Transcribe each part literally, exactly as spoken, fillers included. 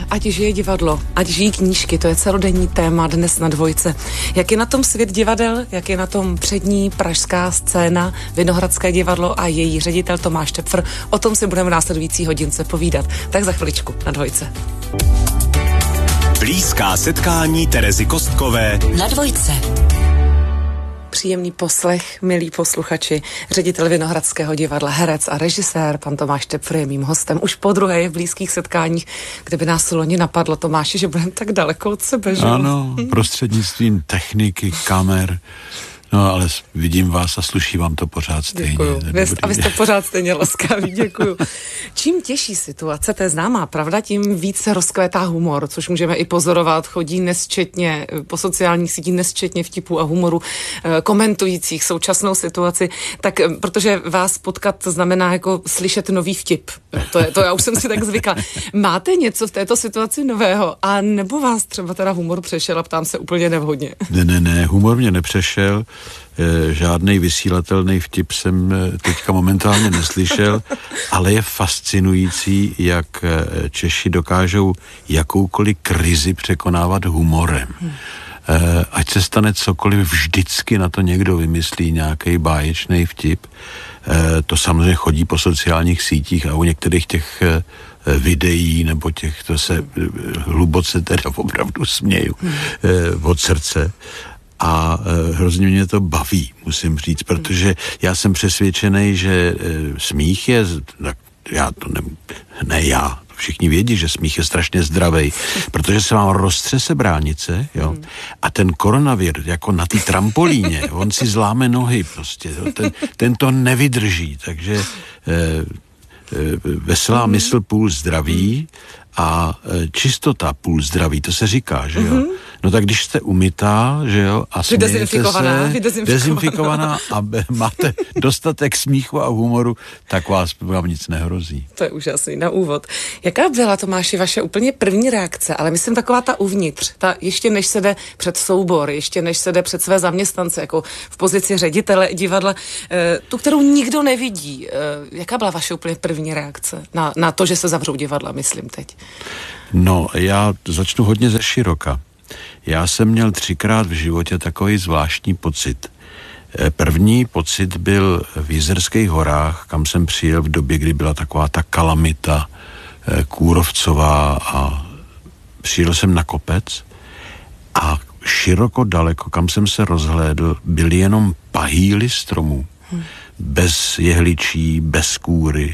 ať žije divadlo, ať žijí knížky, to je celodenní téma dnes na Dvojce. Jak je na tom svět divadel, jak je na tom přední pražská scéna, Vinohradské divadlo a její ředitel Tomáš Tepfr, o tom si budeme v následující hodince povídat. Tak za chviličku na Dvojce. Blízká setkání Terezy Kostkové na Dvojce. Příjemný poslech, milí posluchači. Ředitel Vinohradského divadla, herec a režisér, pan Tomáš Tepfr je mým hostem. Už po druhé je v blízkých setkáních, kde by nás loni napadlo, Tomáši, že budeme tak daleko od sebe, že? Ano, prostřednictvím techniky, kamer. No, ale vidím vás a sluší vám to pořád stejně. Děkuju. A vy jste pořád stejně laskaví, děkuju. Čím těžší situace, to je známá pravda, tím víc se rozkvétá humor, což můžeme i pozorovat. Chodí nesčetně po sociálních sítích nesčetně vtipů a humoru komentujících současnou situaci. Tak protože vás potkat znamená jako slyšet nový vtip. To, je, to já už jsem si tak zvykla. Máte něco v této situaci nového? A nebo vás třeba teda humor přešel a ptám se úplně nevhodně? Ne, ne, ne, humor mě nepřešel. Žádnej vysílatelný vtip jsem teďka momentálně neslyšel, ale je fascinující, jak Češi dokážou jakoukoliv krizi překonávat humorem. Hmm. Ať se stane cokoliv, vždycky na to někdo vymyslí nějaký báječný vtip. To samozřejmě chodí po sociálních sítích a u některých těch videí nebo těch, to se hluboce teda opravdu směju hmm. od srdce. A e, hrozně mě to baví, musím říct, protože já jsem přesvědčený, že e, smích je, tak já to ne, ne já, všichni vědí, že smích je strašně zdravej, protože se vám roztřese bránice, jo, a ten koronavir, jako na té trampolíně, on si zláme nohy prostě, jo, ten, ten to nevydrží, takže e, e, veselá mysl půl zdraví a e, čistota půl zdraví, to se říká, že jo. No tak když jste umytá, že jo, a smějete se, dezinfikovaná, dezinfikovaná a máte dostatek smíchu a humoru, tak vás vám nic nehrozí. To je úžasný na úvod. Jaká byla, Tomáši, vaše úplně první reakce, ale myslím taková ta uvnitř, ta ještě než se jde před soubor, ještě než se jde před své zaměstnance, jako v pozici ředitele divadla, tu, kterou nikdo nevidí. Jaká byla vaše úplně první reakce na, na to, že se zavřou divadla, myslím teď? No, já začnu hodně ze široka. Já jsem měl třikrát v životě takový zvláštní pocit. První pocit byl v Jizerských horách, kam jsem přijel v době, kdy byla taková ta kalamita kůrovcová a přijel jsem na kopec a široko daleko, kam jsem se rozhlédl, byly jenom pahýly stromů, hmm. bez jehličí, bez kůry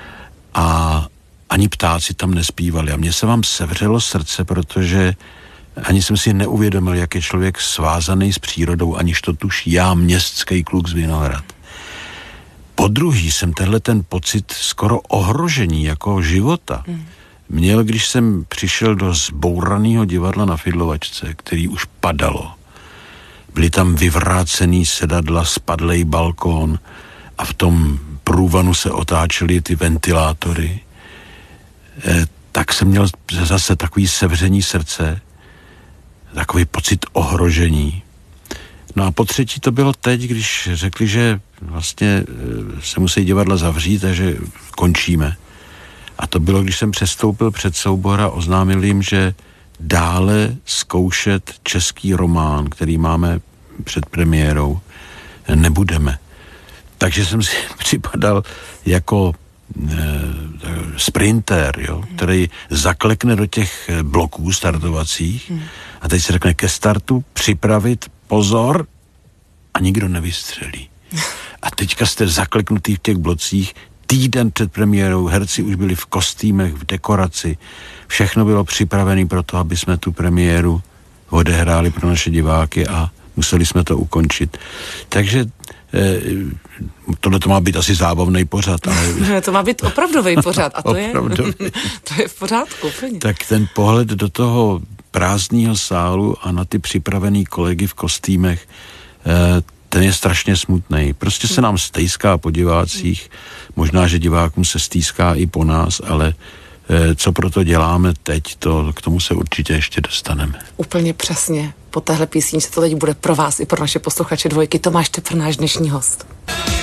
a ani ptáci tam nespívali. A mně se vám sevřelo srdce, protože ani jsem si neuvědomil, jak je člověk svázaný s přírodou, aniž to tuší. Já, městský kluk z Vinohrad. Po druhý jsem tenhle ten pocit skoro ohrožení jako života mm. měl, když jsem přišel do zbouraného divadla na Fidlovačce, který už padalo. Byly tam vyvrácený sedadla, spadlej balkón a v tom průvanu se otáčely ty ventilátory. E, tak jsem měl zase takový sevření srdce, takový pocit ohrožení. No a po třetí to bylo teď, když řekli, že vlastně se musí divadla zavřít a že končíme. A to bylo, když jsem přestoupil před soubor a oznámil jim, že dále zkoušet český román, který máme před premiérou, nebudeme. Takže jsem si připadal jako e, sprinter, jo, který zaklekne do těch bloků startovacích a teď se řekne ke startu připravit, pozor, a nikdo nevystřelí. A teďka jste zakleknutý v těch blocích, týden před premiérou, herci už byli v kostýmech, v dekoraci, všechno bylo připravené pro to, aby jsme tu premiéru odehráli pro naše diváky a museli jsme to ukončit. Takže eh, tohle to má být asi zábavný pořad. Ale... to má být opravdový pořad a to, je, to je v pořádku. Úplně. Tak ten pohled do toho prázdného sálu a na ty připravený kolegy v kostýmech, eh, ten je strašně smutný. Prostě se nám stejská po divácích, možná, že divákům se stýská i po nás, ale e, co proto děláme teď, to k tomu se určitě ještě dostaneme. Úplně přesně. Po téhle písničce to teď bude pro vás i pro naše posluchače Dvojky. Tomáš Tepfr, náš dnešní host.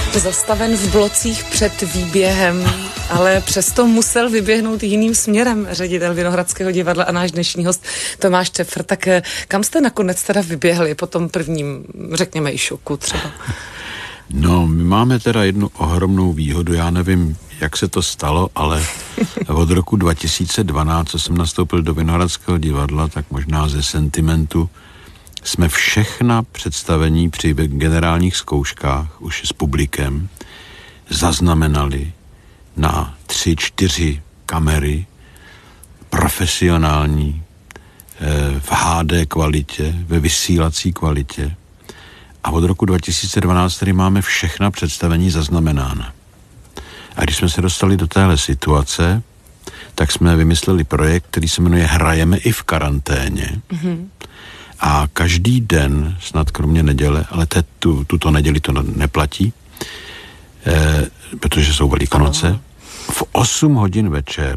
Zastaven v blocích před výběhem, ale přesto musel vyběhnout jiným směrem ředitel Vinohradského divadla a náš dnešní host Tomáš Čepfr. Tak kam jste nakonec teda vyběhli po tom prvním, řekněme, i šoku třeba? No, my máme teda jednu ohromnou výhodu, já nevím, jak se to stalo, ale od roku dva tisíce dvanáct, co jsem nastoupil do Vinohradského divadla, tak možná ze sentimentu, jsme všechna představení při generálních zkouškách už s publikem zaznamenali na tři, čtyři kamery, profesionální, v há dé kvalitě, ve vysílací kvalitě. A od roku dva tisíce dvanáct tady máme všechna představení zaznamenána. A když jsme se dostali do téhle situace, tak jsme vymysleli projekt, který se jmenuje Hrajeme i v karanténě. Mm-hmm. A každý den, snad kromě neděle, ale te, tu, tuto neděli to neplatí, eh, protože jsou Velikonoce, ano. V osm hodin večer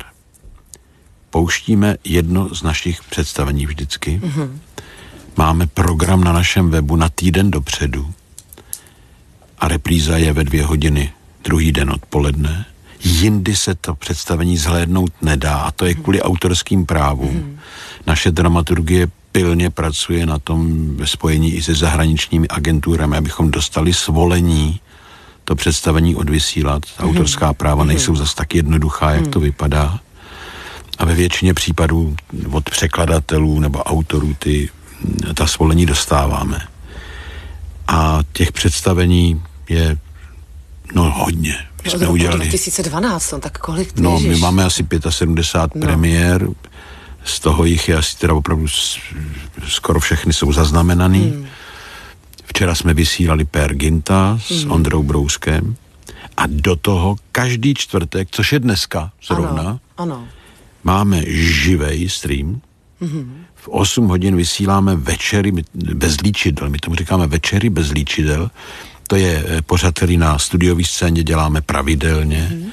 pouštíme jedno z našich představení vždycky. Mm-hmm. Máme program na našem webu na týden dopředu a repríza je ve dvě hodiny druhý den odpoledne. Jindy se to představení zhlédnout nedá a to je kvůli autorským právům. Mm. Naše dramaturgie pilně pracuje na tom ve spojení i se zahraničními agenturami, abychom dostali svolení to představení odvysílat. Mm. Autorská práva mm. nejsou zas tak jednoduchá, jak mm. to vypadá. A ve většině případů od překladatelů nebo autorů ty, ta svolení dostáváme. A těch představení je no hodně. My no, jsme udělali dva tisíce dvanáct, no, tak kolik ty, No, ježiš? my máme asi sedmdesát pět no. premiér, z toho jich je asi teda opravdu skoro všechny jsou zaznamenaný. Hmm. Včera jsme vysílali Per Ginta s hmm. Ondrou Brouskem a do toho každý čtvrtek, což je dneska zrovna, ano, ano. máme živej stream. Hmm. V osm hodin vysíláme večery bez líčidel, my tomu říkáme večery bez líčidel. To je pořad, který na studiové scéně děláme pravidelně mm.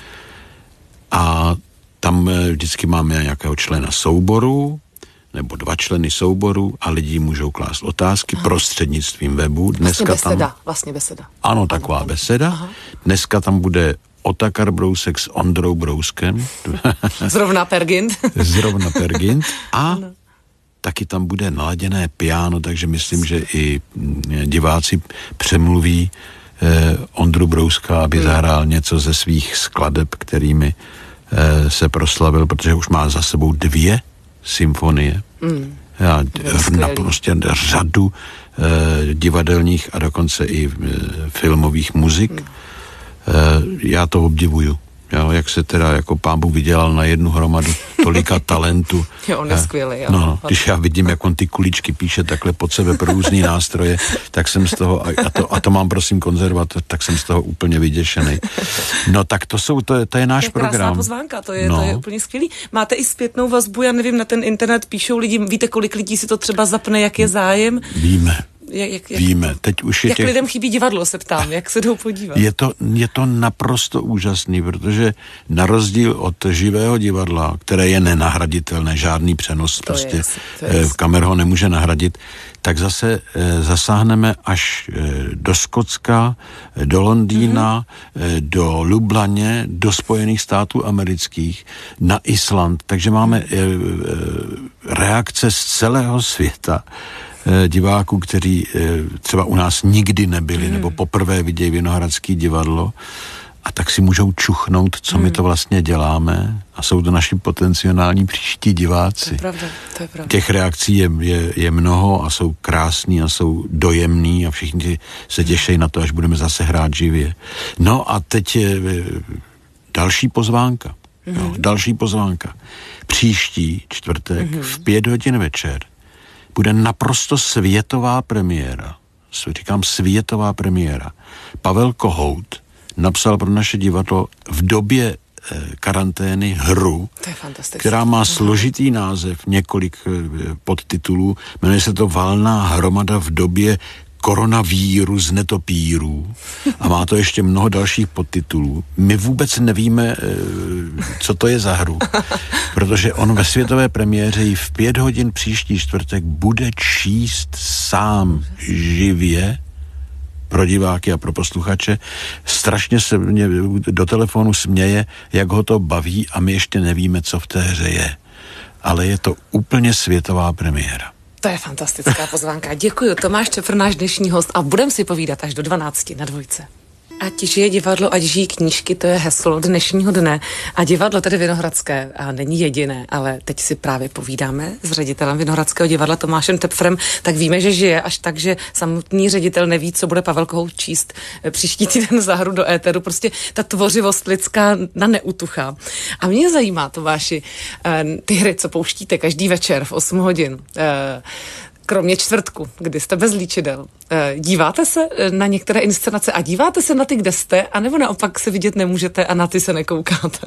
a tam vždycky máme nějakého člena souboru nebo dva členy souboru a lidi můžou klást otázky Aha. prostřednictvím webu. Dneska vlastně beseda, tam, vlastně beseda. Ano, taková ano, beseda. Aha. Dneska tam bude Otakar Brousek s Ondrou Brouskem. Zrovna Per Gint. Zrovna Per Gint. A ano. taky tam bude naladěné piano, takže myslím, že i diváci přemluví eh, Ondru Brouska, aby hmm. zahrál něco ze svých skladeb, kterými eh, se proslavil, protože už má za sebou dvě symfonie. Hmm. Já, na prostě řadu eh, divadelních a dokonce i eh, filmových muzik. Hmm. Eh, já to obdivuju. Jo, jak se teda jako Pán Bůh vydělal na jednu hromadu tolika talentu. Jo, on je skvělý. Jo. No, když já vidím, jak on ty kuličky píše takhle pod sebe pro různý nástroje, tak jsem z toho, a to, a to mám prosím konzervator, tak jsem z toho úplně vyděšený. No tak to jsou, to je, to je náš to je program. Krásná pozvánka, to je, no. to je úplně skvělý. Máte i zpětnou vazbu, já nevím, na ten internet píšou lidi, víte, kolik lidí si to třeba zapne, jak je zájem? Víme. Jak, jak, Víme, teď už je jak těch... lidem chybí divadlo, se ptám, jak se jdou podívat? Je to, je to naprosto úžasný, protože na rozdíl od živého divadla, které je nenahraditelné, žádný přenos, to prostě je, to je kamer ho nemůže nahradit, tak zase e, zasáhneme až e, do Skotska, e, do Londýna, mm-hmm. e, do Lublaně, do Spojených států amerických, na Island, takže máme e, e, reakce z celého světa, diváků, kteří třeba u nás nikdy nebyli, hmm. nebo poprvé vidějí Vinohradský divadlo a tak si můžou čuchnout, co hmm. my to vlastně děláme a jsou to naši potenciální příští diváci. To je pravda, to je pravda. Těch reakcí je, je, je mnoho a jsou krásný a jsou dojemný a všichni se těší na to, až budeme zase hrát živě. No a teď je další pozvánka. Hmm. Jo, další pozvánka. Příští čtvrtek hmm. v pět hodin večer bude naprosto světová premiéra. Říkám světová premiéra. Pavel Kohout napsal pro naše divadlo v době eh, karantény hru, která má složitý název, několik eh, podtitulů. Jmenuje se to Valná hromada v době koronavíru z netopírů a má to ještě mnoho dalších podtitulů. My vůbec nevíme, co to je za hru, protože on ve světové premiéře ji v pět hodin příští čtvrtek bude číst sám živě pro diváky a pro posluchače. Strašně se mě do telefonu směje, jak ho to baví a my ještě nevíme, co v té hře je. Ale je to úplně světová premiéra. To je fantastická pozvánka. Děkuji, Tomáš Čepr, náš dnešní host, a budeme si povídat až do dvanácti na Dvojce. Ať žije divadlo, ať žijí knížky, to je heslo dnešního dne. A divadlo tedy Vinohradské a není jediné, ale teď si právě povídáme s ředitelem Vinohradského divadla Tomášem Tepfrem, tak víme, že žije až tak, že samotný ředitel neví, co bude Pavel Kohout číst příští týden za hru do éteru. Prostě ta tvořivost lidská na neutuchá. A mě zajímá, Tomáši, ty hry, co pouštíte každý večer v osm hodin, kromě čtvrtku, kdy jste bez líčidel. Díváte se na některé inscenace a díváte se na ty, kde jste, anebo naopak se vidět nemůžete a na ty se nekoukáte?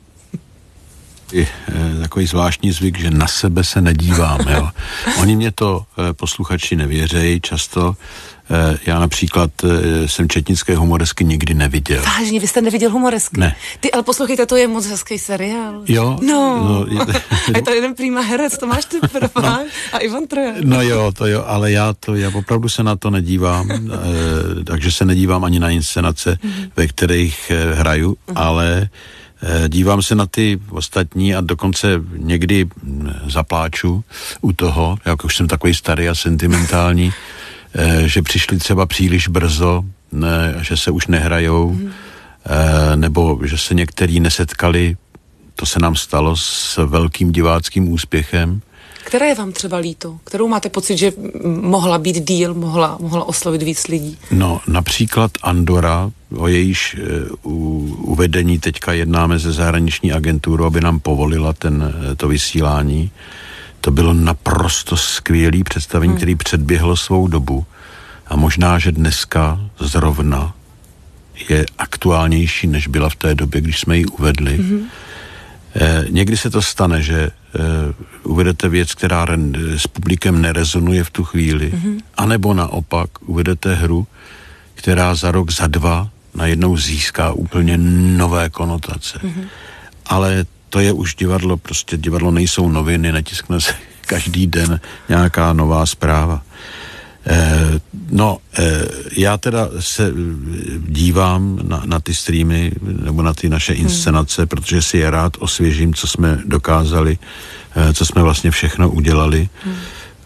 Je takový zvláštní zvyk, že na sebe se nedívám. Jo. Oni mě to posluchači nevěřejí často. Já například jsem četnické humoresky nikdy neviděl. Vážně, vy jste neviděl humoresky? Ne. Ty, ale poslouchejte, to je moc hezký seriál. Jo? No. no je, a je to jeden prýma herec, Tomáš Tepr no, a Ivan Trojan. No jo, to jo, ale já to, já opravdu se na to nedívám, eh, takže se nedívám ani na inscenace, mm-hmm. ve kterých eh, hraju, mm-hmm. ale eh, dívám se na ty ostatní a dokonce někdy zapláču u toho, jak už jsem takový starý a sentimentální, že přišli třeba příliš brzo, ne, že se už nehrajou, mm. e, nebo že se některý nesetkali, to se nám stalo s velkým diváckým úspěchem. Které je vám třeba líto? Kterou máte pocit, že mohla být díl, mohla, mohla oslovit víc lidí? No, například Andora, o jejíž u, uvedení teďka jednáme ze zahraniční agenturu, aby nám povolila ten, to vysílání. To bylo naprosto skvělý představení, hmm. který předběhlo svou dobu. A možná, že dneska zrovna je aktuálnější, než byla v té době, když jsme ji uvedli. Hmm. Eh, někdy se to stane, že eh, uvedete věc, která re, s publikem nerezonuje v tu chvíli, hmm. anebo naopak uvedete hru, která za rok, za dva najednou získá úplně nové konotace. Hmm. Ale to je už divadlo, prostě divadlo nejsou noviny, netiskne se každý den nějaká nová zpráva. Eh, no, eh, já teda se dívám na, na ty streamy nebo na ty naše inscenace, hmm. protože si je rád osvěžím, co jsme dokázali, eh, co jsme vlastně všechno udělali. Hmm.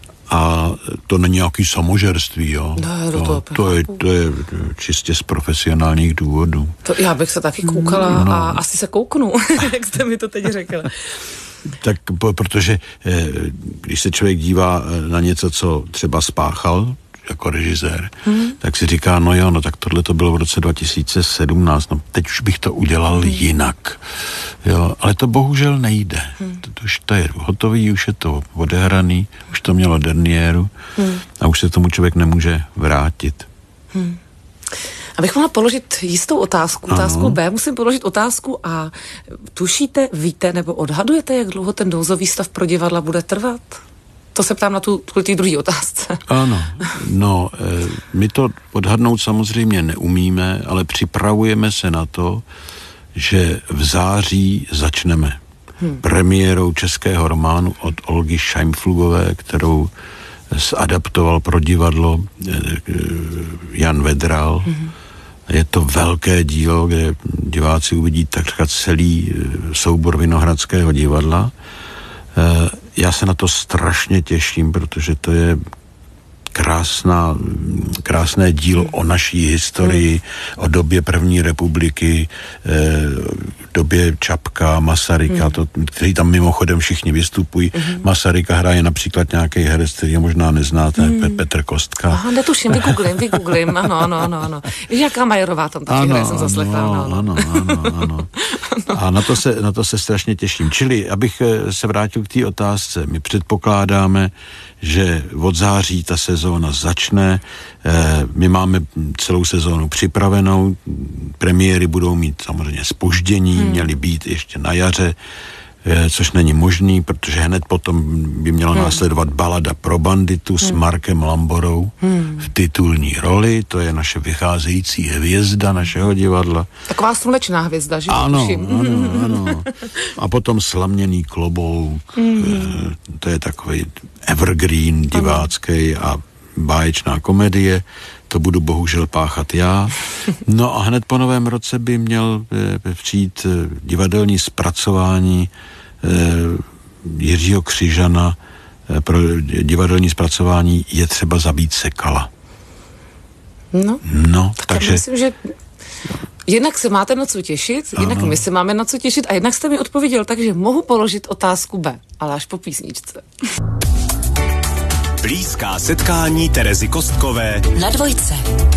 A to není nějaký samožerství, jo. No, to, to, to, je, to je čistě z profesionálních důvodů. To já bych se taky koukala no. a asi se kouknu, jak jste mi to teď řekla. Tak protože když se člověk dívá na něco, co třeba spáchal jako režisér, hmm. tak si říká, no jo, no tak tohle to bylo v roce dva tisíce sedmnáct, no teď už bych to udělal hmm. jinak. Jo, ale to bohužel nejde. Hmm. To, to už to je hotový, už je to odehraný, už to mělo derniéru hmm. a už se tomu člověk nemůže vrátit. Hmm. Abych mohla položit jistou otázku, ano. otázku B, musím položit otázku A. Tušíte, víte nebo odhadujete, jak dlouho ten nouzový stav pro divadla bude trvat? To se ptám na tu, tu druhé otázce. Ano, no, e, my to odhadnout samozřejmě neumíme, ale připravujeme se na to, že v září začneme hmm. premiérou českého románu od Olgy Šajmflugové, kterou zadaptoval pro divadlo e, e, Jan Vedral. Hmm. Je to velké dílo, kde diváci uvidí takřka celý soubor Vinohradského divadla. Já se na to strašně těším, protože to je krásná, krásné dílo o naší historii, o době první republiky, době Čapka, Masaryka, to, který tam mimochodem všichni vystupují. Masaryka hraje například nějaký herec, který možná neznáte, hmm. Petr Kostka. Aha, netuším, vygooglím, vygooglím, ano, ano, ano, ano. Víš, jaká Majerová tam taky hraje, jsem zaslechla. Ano, ano, ano, ano, ano. A na to, se, na to se strašně těším. Čili, abych se vrátil k té otázce, my předpokládáme, že od září ta sezóna začne, my máme celou sezónu připravenou, premiéry budou mít samozřejmě zpoždění, hmm. měly být ještě na jaře, což není možný, protože hned potom by měla hmm. následovat Balada pro banditu hmm. s Markem Lamborou hmm. v titulní roli, to je naše vycházející hvězda našeho divadla. Taková slunečná hvězda, že? Ano, ano, ano. A potom Slaměný klobouk, hmm. to je takový evergreen divácký a báječná komedie. to budu bohužel páchat já. No a hned po novém roce by měl přijít divadelní zpracování Jiřího Křižana. Pro divadelní zpracování Je třeba zabít Sekala. No, no tak takže... myslím, že jednak se máte na co těšit, ano. Jednak my se máme na co těšit a jednak jste mi odpověděl, takže mohu položit otázku B, ale až po písničce. Blízká setkání Terezy Kostkové na Dvojce.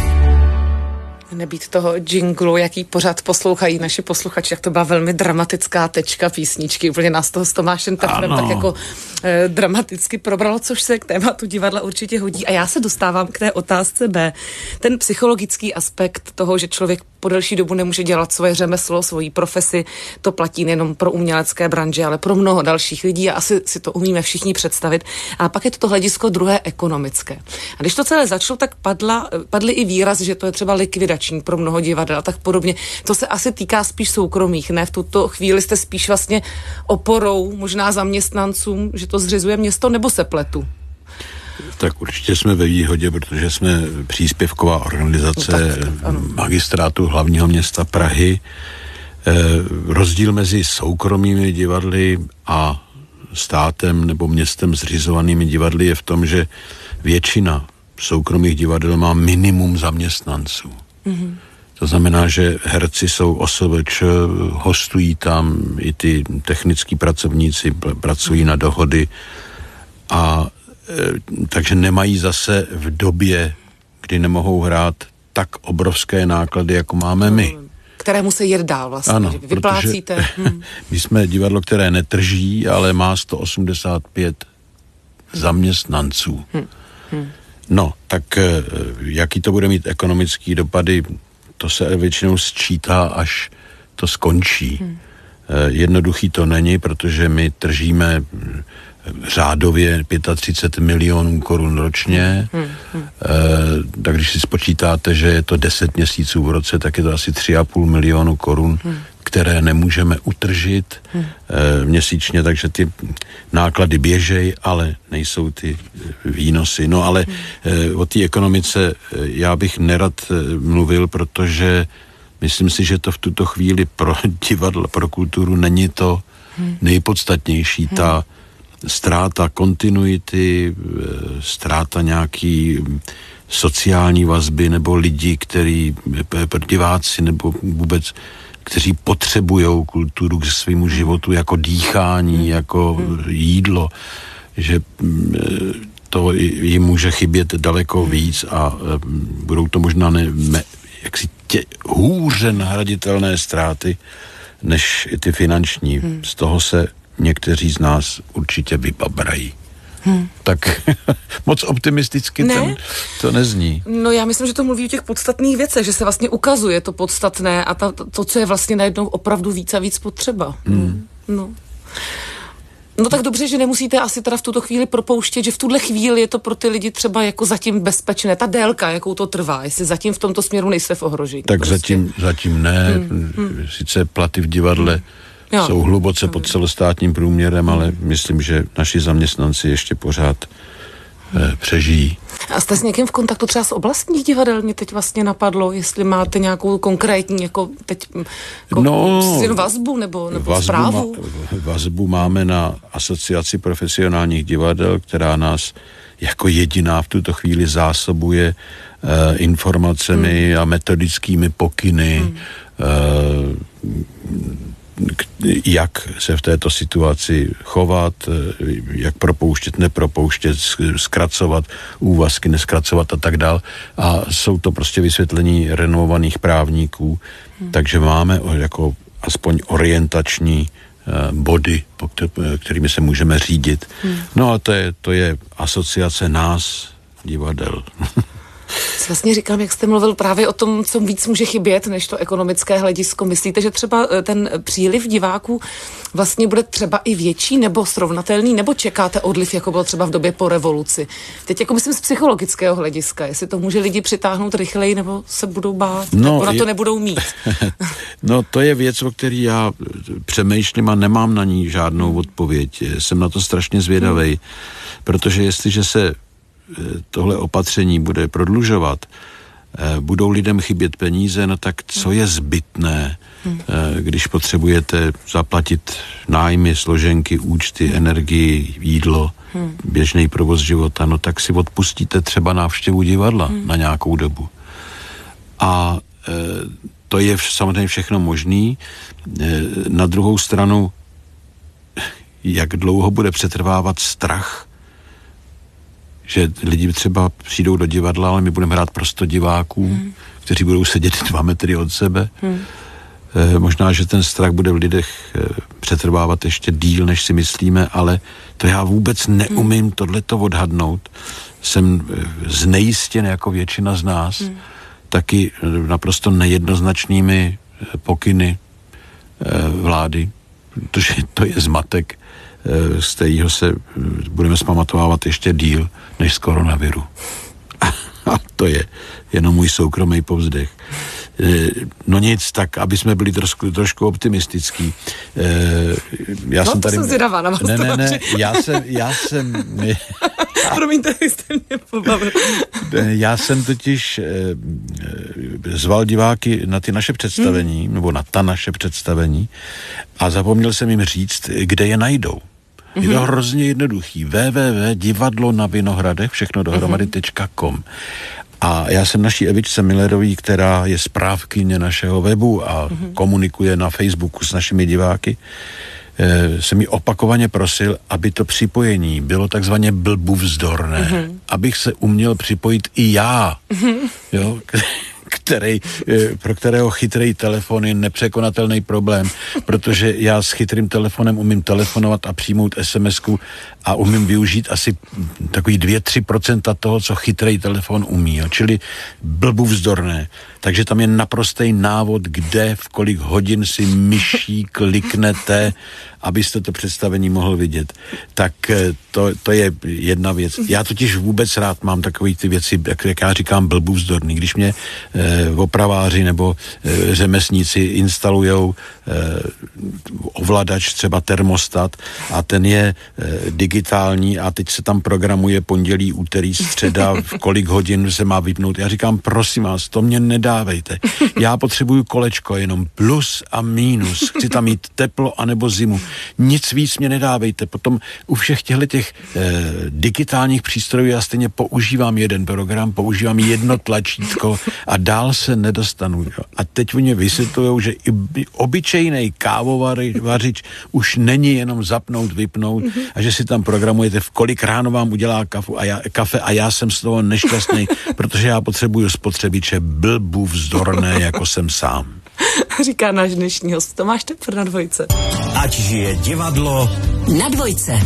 Nebýt toho džinglu, jaký pořád poslouchají naši posluchači, jak to byla velmi dramatická tečka písničky. Úplně nás toho s Tomášem Tafrem tak jako eh, dramaticky probralo, což se k tématu divadla určitě hodí. A já se dostávám k té otázce B. Ten psychologický aspekt toho, že člověk po delší dobu nemůže dělat svoje řemeslo, svoji profesi, to platí nejenom pro umělecké branže, ale pro mnoho dalších lidí a asi si to umíme všichni představit. A pak je to to hledisko druhé ekonomické. A když to celé začalo, tak padla, padly i výraz, že to je třeba likvidační pro mnoho divadel a tak podobně. To se asi týká spíš soukromých, ne? V tuto chvíli jste spíš vlastně oporou, možná zaměstnancům, že to zřizuje město, nebo se pletu? Tak určitě jsme ve výhodě, protože jsme příspěvková organizace no tak, magistrátu hlavního města Prahy. E, rozdíl mezi soukromými divadly a státem nebo městem zřizovanými divadly je v tom, že většina soukromých divadel má minimum zaměstnanců. Mm-hmm. To znamená, že herci jsou O S V Č, hostují tam, i ty technický pracovníci pracují na dohody a e, takže nemají zase v době, kdy nemohou hrát, tak obrovské náklady, jako máme my. Které musí jet dál vlastně, ano, že vyplácíte. Hmm. My jsme divadlo, které netrží, ale má sto osmdesát pět zaměstnanců. Hmm. Hmm. No, tak jaký to bude mít ekonomický dopady, to se většinou sčítá, až to skončí. Hmm. Jednoduchý to není, protože my tržíme řádově třicet pět milionů korun ročně, hmm. Hmm. E, tak když si spočítáte, že je to deset měsíců v roce, tak je to asi tři a půl milionu korun, hmm. které nemůžeme utržit hmm. e, měsíčně, takže ty náklady běžej, ale nejsou ty výnosy. No ale hmm. e, o té ekonomice já bych nerad mluvil, protože myslím si, že to v tuto chvíli pro divadlo, pro kulturu není to hmm. nejpodstatnější. Hmm. Ta ztráta kontinuity, ztráta nějaký sociální vazby nebo lidi, který, diváci nebo vůbec, kteří potřebujou kulturu k svému životu jako dýchání, jako jídlo, že to jim může chybět daleko víc a budou to možná ne, jaksi tě, hůře nahraditelné ztráty než ty finanční. Z toho se někteří z nás určitě vybabrají. Hmm. Tak moc optimisticky ne? ten, to nezní. No já myslím, že to mluví o těch podstatných věcech, že se vlastně ukazuje to podstatné a ta, to, co je vlastně najednou opravdu víc a víc potřeba. Hmm. No. No tak dobře, že nemusíte asi teda v tuto chvíli propouštět, že v tuhle chvíli je to pro ty lidi třeba jako zatím bezpečné. Ta délka, jakou to trvá, jestli zatím v tomto směru nejste v ohrožení. Tak prostě. zatím, zatím ne. Hmm. Hmm. Sice platy v divadle hmm. Jo. jsou hluboce pod celostátním průměrem, ale myslím, že naši zaměstnanci ještě pořád eh, přežijí. A jste s někým v kontaktu třeba s oblastních divadel? Mě teď vlastně napadlo, jestli máte nějakou konkrétní jako teď jako no, vazbu nebo, nebo vazbu zprávu? Ma, vazbu máme na Asociaci profesionálních divadel, která nás jako jediná v tuto chvíli zásobuje eh, informacemi hmm. a metodickými pokyny, hmm. eh, jak se v této situaci chovat, jak propouštět, nepropouštět, zkracovat úvazky, neskracovat a tak dál. A jsou to prostě vysvětlení renomovaných právníků, hmm. takže máme jako aspoň orientační body, kterými se můžeme řídit. Hmm. No a to je, to je asociace nás, divadel. Vlastně říkám, jak jste mluvil právě o tom, co víc může chybět, než to ekonomické hledisko. Myslíte, že třeba ten příliv diváků vlastně bude třeba i větší nebo srovnatelný, nebo čekáte odliv, jako byl třeba v době po revoluci? Teď jako myslím z psychologického hlediska, jestli to může lidi přitáhnout rychleji, nebo se budou bát, no, nebo na to je... nebudou mít. No to je věc, o který já přemýšlím a nemám na ní žádnou odpověď. Jsem na to strašně zvědavej, hmm. protože jestliže se tohle opatření bude prodlužovat budou lidem chybět peníze, no tak co je zbytné, hmm. když potřebujete zaplatit nájmy, složenky, účty, hmm. energii, jídlo, hmm. běžný provoz života, no tak si odpustíte třeba návštěvu divadla hmm. na nějakou dobu. A e, to je samozřejmě všechno možný. E, na druhou stranu, jak dlouho bude přetrvávat strach, že lidi třeba přijdou do divadla, ale my budeme hrát pro sto diváků, hmm. kteří budou sedět dva metry od sebe. Hmm. E, možná, že ten strach bude v lidech e, přetrvávat ještě díl, než si myslíme, ale to já vůbec neumím hmm. tohleto odhadnout. Jsem e, znejistěn jako většina z nás, hmm. taky e, naprosto nejednoznačnými e, pokyny e, vlády, protože to je zmatek, z kterého se budeme zpamatovávat ještě díl než z koronaviru. A to je jenom můj soukromý povzdech. No nic, tak aby jsme byli trošku, trošku optimistický. Já no, jsem tady... jsem zvědavá na vás. Ne, ne, ne, já jsem... Já jsem Promiňte, jste mě pobavil. Já jsem totiž zval diváky na ty naše představení, hmm. nebo na ta naše představení a zapomněl jsem jim říct, kde je najdou. Je to hrozně jednoduchý. w w w tečka divadlo na Vinohradech, všechno dohromady tečka com. A já jsem naší Evičce Millerový, která je správkyně našeho webu a mm-hmm. komunikuje na Facebooku s našimi diváky, e, jsem ji opakovaně prosil, aby to připojení bylo takzvaně blbůvzdorné. Mm-hmm. Abych se uměl připojit i já. Mm-hmm. Jo, který, pro kterého chytrý telefon je nepřekonatelný problém, protože já s chytrým telefonem umím telefonovat a přijmout es em esku a umím využít asi takový dvě tři procenta toho, co chytrý telefon umí. Jo. Čili blbůvzdorné. Takže tam je naprostý návod, kde, v kolik hodin si myší kliknete, abyste to představení mohl vidět. Tak to, to je jedna věc. Já totiž vůbec rád mám takové ty věci, jak, jak já říkám, blbůvzdorný. Když mě eh, opraváři nebo eh, řemesníci instalujou eh, ovladač, třeba termostat, a ten je eh, digitální a teď se tam programuje pondělí, úterý, středa, v kolik hodin se má vypnout. Já říkám, prosím vás, to mě nedávejte. Já potřebuju kolečko, jenom plus a mínus. Chci tam mít teplo anebo zimu. Nic víc mě nedávejte. Potom u všech těchto těch eh, digitálních přístrojů já stejně používám jeden program, používám jedno tlačítko a dál se nedostanu. Jo. A teď oni vysvětlujou, že i obyčejný kávovařič už není jenom zapnout, vypnout mm-hmm. a že si tam programujete, v kolik ráno vám udělá kafu a já, kafe a já jsem z toho nešťastný, protože já potřebuju spotřebiče blbůvzdorné, jako jsem sám. Říká náš dnešní host Tomáš Tepfr na Dvojce. Ať žije divadlo na Dvojce.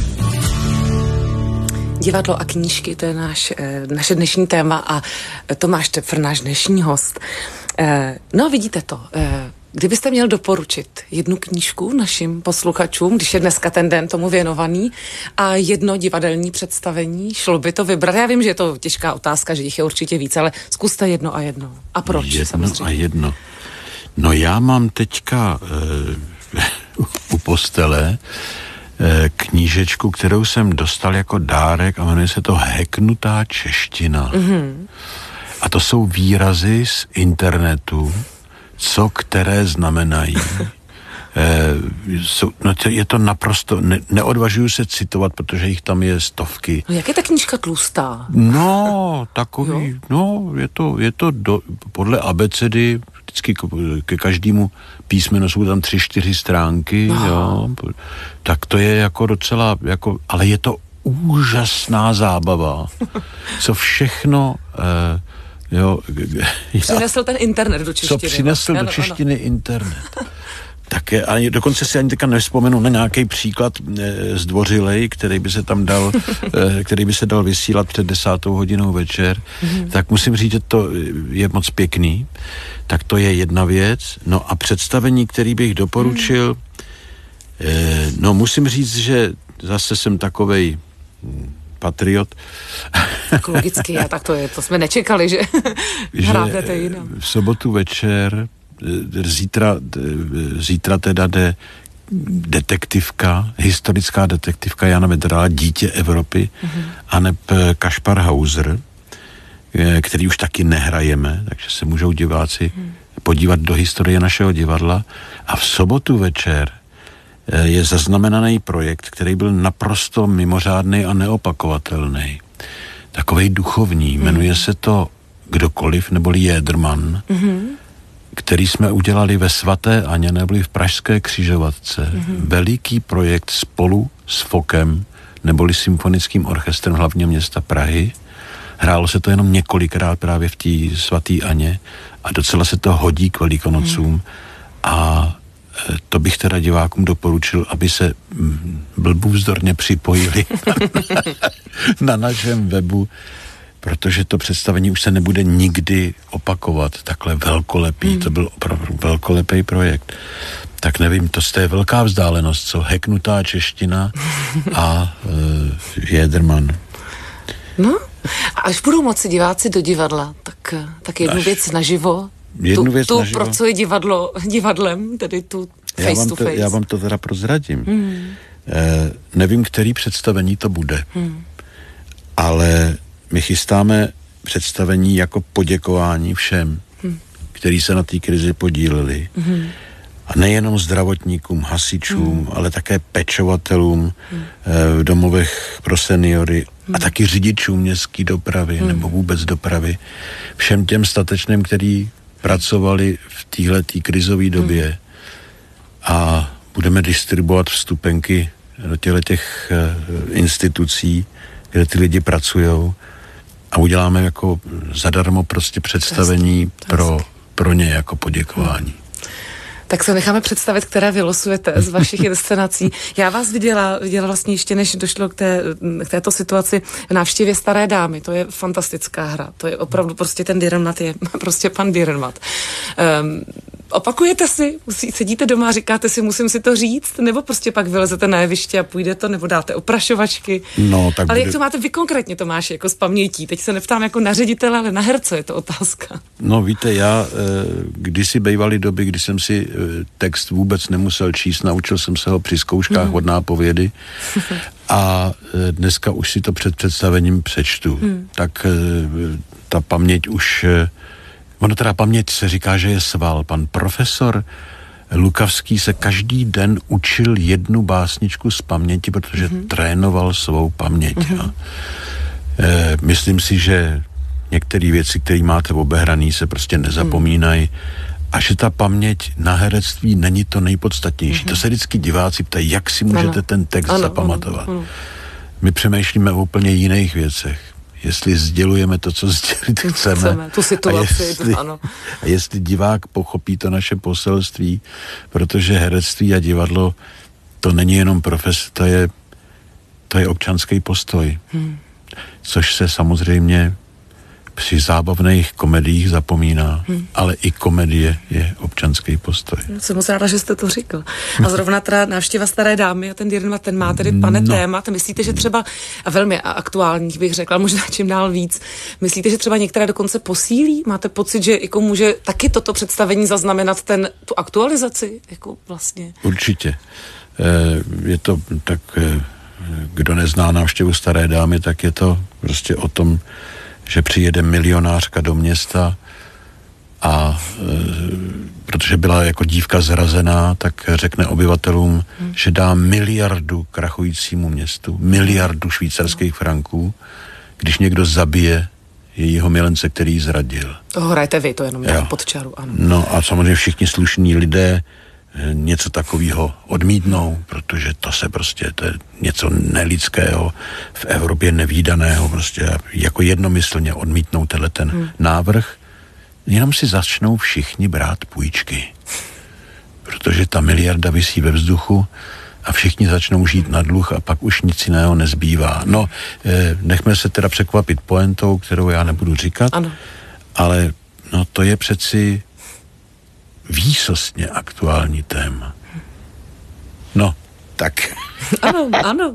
Divadlo a knížky, to je náš, naše dnešní téma a Tomáš Tepfr, náš dnešní host. No vidíte to, kdybyste měl doporučit jednu knížku našim posluchačům, když je dneska ten den tomu věnovaný, a jedno divadelní představení, šlo by to vybrat? Já vím, že je to těžká otázka, že jich je určitě víc, ale zkuste jedno a jedno. A proč? Jedno samozřejmě? a jedno. No já mám teďka e, u postele e, knížečku, kterou jsem dostal jako dárek a jmenuje se to Heknutá čeština. Mm-hmm. A to jsou výrazy z internetu, co které znamenají. E, jsou, no to, je to naprosto, ne, neodvažuju se citovat, protože jich tam je stovky. No jak je ta knížka tlustá? No, takový, jo? no, je to, je to do, podle abecedy, vždycky ke každému písmenu jsou tam tři, čtyři stránky, jo, tak to je jako docela, jako, ale je to úžasná zábava, co všechno, eh, jo. Přinesl ten internet do češtiny. Co přinesl no, do češtiny ano. internet. Tak je, a dokonce si ani teďka nevzpomenu na nějaký příklad e, zdvořilej, který by se tam dal, e, který by se dal vysílat před desátou hodinou večer, mm-hmm. tak musím říct, že to je moc pěkný. Tak to je jedna věc. No a představení, který bych doporučil, mm. e, no musím říct, že zase jsem takovej patriot. Tak logicky, a tak to je, to jsme nečekali, že, že hrávete jinam. V sobotu večer Zítra, zítra teda jde detektivka, historická detektivka Jana Vedrala, Dítě Evropy, mm-hmm. aneb Kašpar Hauser, který už taky nehrajeme, takže se můžou diváci hmm. podívat do historie našeho divadla. A v sobotu večer je zaznamenaný projekt, který byl naprosto mimořádný a neopakovatelný. Takovej duchovní, hmm. jmenuje se to Kdokoliv, neboli Jedermann, hmm. který jsme udělali ve Svaté Aně, neboli v Pražské křižovatce. Hmm. Veliký projekt spolu s Fokem, neboli Symfonickým orchestrem hlavního města Prahy. Hrálo se to jenom několikrát právě v té Svaté Aně a docela se to hodí k Velikonocům. Hmm. A to bych teda divákům doporučil, aby se blbůvzdorně připojili na našem webu, protože to představení už se nebude nikdy opakovat. Takhle velkolepý, hmm. to byl opravdu velkolepý projekt. Tak nevím, to je velká vzdálenost, co heknutá čeština a uh, Jedermann. No, a až budou moci diváci do divadla, tak, tak jednu až věc naživo, jednu tu, věc tu naživo. pro co je divadlo divadlem, tedy tu face já vám to to, face. Já vám to teda prozradím. Hmm. Eh, nevím, který představení to bude, hmm. ale my chystáme představení jako poděkování všem, hmm. kteří se na té krizi podíleli. Hmm. A nejenom zdravotníkům, hasičům, hmm. ale také pečovatelům hmm. v domovech pro seniory hmm. a taky řidičům městské dopravy hmm. nebo vůbec dopravy. Všem těm statečným, kteří pracovali v téhletý krizové době hmm. a budeme distribuovat vstupenky do těch institucí, kde ty lidi pracujou a uděláme jako zadarmo prostě představení pro, pro ně jako poděkování. Hmm. Tak se necháme představit, které vylosujete z vašich inscenací. Já vás viděla, viděla vlastně ještě, než došlo k, té, k této situaci v Návštěvě staré dámy. To je fantastická hra. To je opravdu prostě ten Dürrenmatt je prostě pan Dürrenmatt. Um, opakujete si? Musí, sedíte doma a říkáte si, musím si to říct? Nebo prostě pak vylezete na jeviště a půjde to? Nebo dáte oprašovačky? No, tak ale bude... jak to máte vy konkrétně, Tomáši, jako z pamětí? Teď se neptám jako na ředitele, ale na herce je to otázka. No víte, já kdysi bývaly doby, kdy jsem si text vůbec nemusel číst, naučil jsem se ho při zkouškách hmm. od nápovědy a dneska už si to před představením přečtu. Hmm. Tak ta paměť už, ono teda paměť se říká, že je sval. Pan profesor Lukavský se každý den učil jednu básničku z paměti, protože hmm. trénoval svou paměť. Hmm. E, myslím si, že některé věci, které máte obehraný, se prostě nezapomínají. Hmm. A že ta paměť na herectví není to nejpodstatnější. Mm-hmm. To se vždycky diváci ptají, jak si můžete ano. ten text ano, zapamatovat. Ano, ano. My přemýšlíme o úplně jiných věcech. Jestli sdělujeme to, co sdělit chceme. chceme tu situaci, a jestli, ano. A jestli divák pochopí to naše poselství, protože herectví a divadlo to není jenom profese, to je, to je občanský postoj. Hmm. Což se samozřejmě při zábavných komediích zapomíná, hmm. ale i komedie je občanský postoj. Jsem moc ráda, že jste to řekl. A zrovna teda Návštěva staré dámy a ten Dürrenmatt, ten má tedy, pane, no. témat. Myslíte, že třeba, a velmi aktuálních bych řekla, možná čím dál víc, myslíte, že třeba některé dokonce posílí? Máte pocit, že jako může taky toto představení zaznamenat ten, tu aktualizaci? Jako vlastně? Určitě. Je to tak, kdo nezná Návštěvu staré dámy, tak je to prostě o tom, že přijede milionářka do města a e, protože byla jako dívka zrazená, tak řekne obyvatelům, hmm. že dá miliardu krachujícímu městu, miliardu švýcarských franků, když někdo zabije jejího milence, který ji zradil. Toho hrajete vy, to jenom já pod čaru, ano. No a samozřejmě všichni slušní lidé něco takového odmítnou, protože to se prostě, to je něco nelidského, v Evropě nevídaného, prostě jako jednomyslně odmítnou tenhle ten hmm. návrh, jenom si začnou všichni brát půjčky. Protože ta miliarda visí ve vzduchu a všichni začnou žít na dluh a pak už nic jiného nezbývá. No, nechme se teda překvapit pointou, kterou já nebudu říkat, ano. ale no to je přeci výsostně aktuální téma. No, tak. Ano, ano.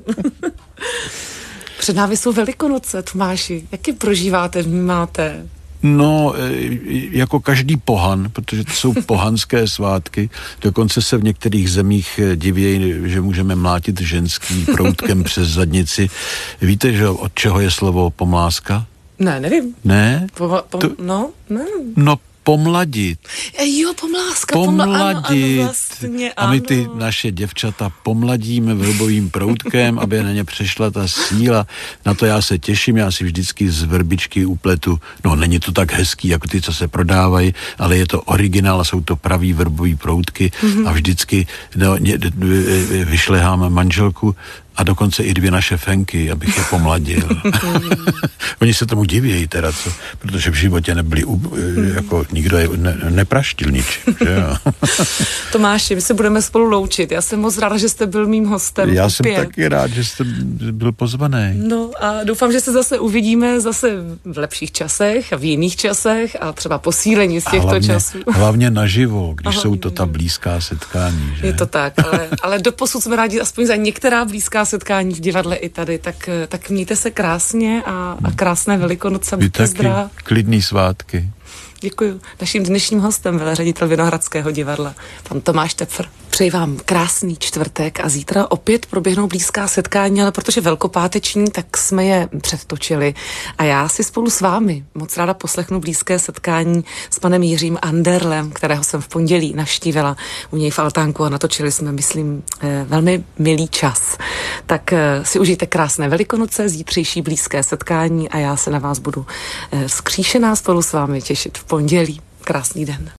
Před námi jsou Velikonoce, Tomáši. Jak je prožíváte, vnímáte? No, jako každý pohan, protože to jsou pohanské svátky. Dokonce se v některých zemích divějí, že můžeme mlátit ženský proutkem přes zadnici. Víte, že od čeho je slovo pomláska? Ne, nevím. Ne? Po, po, to, no, ne. No, pomladit. E, jo, pomláska. Pomladit. Pomla, ano, ano, vlastně, a my ano. ty naše děvčata pomladíme vrbovým proutkem, aby na ně přešla ta síla. Na to já se těším, já si vždycky z vrbičky upletu. No, není to tak hezký, jako ty, co se prodávají, ale je to originál a jsou to pravý vrbový proutky mm-hmm. a vždycky no, ně, vyšleháme manželku a dokonce i dvě naše fenky, abych je pomladil. Oni se tomu divějí teda, co? Protože v životě nebyli, jako nikdo je ne, nepraštil ničím, že jo? Tomáši, my se budeme spolu loučit. Já jsem moc ráda, že jste byl mým hostem. Já opět. jsem taky rád, že jste byl pozvaný. No a doufám, že se zase uvidíme zase v lepších časech a v jiných časech a třeba posílení z těchto hlavně, časů. Hlavně naživo, když Aha, jsou to ta blízká setkání, že? Je to tak, ale, ale doposud jsme rádi aspoň za některá blízká setkání v divadle i tady, tak, tak mějte se krásně a, a krásné Velikonoce, buďte zdraví. Klidný svátky. Děkuji. Naším dnešním hostem byl ředitel Vinohradského divadla, pan Tomáš Tepfr. Přeji vám krásný čtvrtek a zítra opět proběhnou blízká setkání, ale protože velkopáteční, tak jsme je předtočili. A já si spolu s vámi moc ráda poslechnu blízké setkání s panem Jiřím Anderlem, kterého jsem v pondělí navštívila u něj v altánku a natočili jsme, myslím, velmi milý čas. Tak si užijte krásné Velikonoce, zítřejší blízké setkání a já se na vás budu vzkříšená spolu s vámi těšit v pondělí. Krásný den.